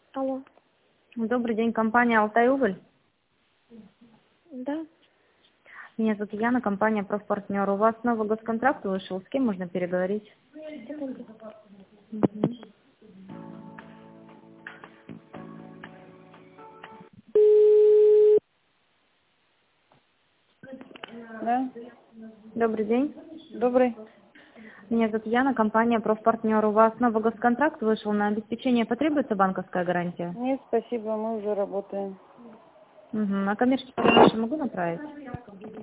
Алло. Добрый день, компания «Алтай-Уголь». Да. Меня зовут Яна, компания «Профпартнер». У вас новый госконтракт вышел, с кем можно переговорить? Секунду. Мгм. Да, Добрый день. добрый. Меня зовут Яна, компания «Профпартнер». У вас новый госконтракт вышел, на обеспечение потребуется банковская гарантия? Нет, спасибо, мы уже работаем. Угу. А коммерческие ваши могу направить?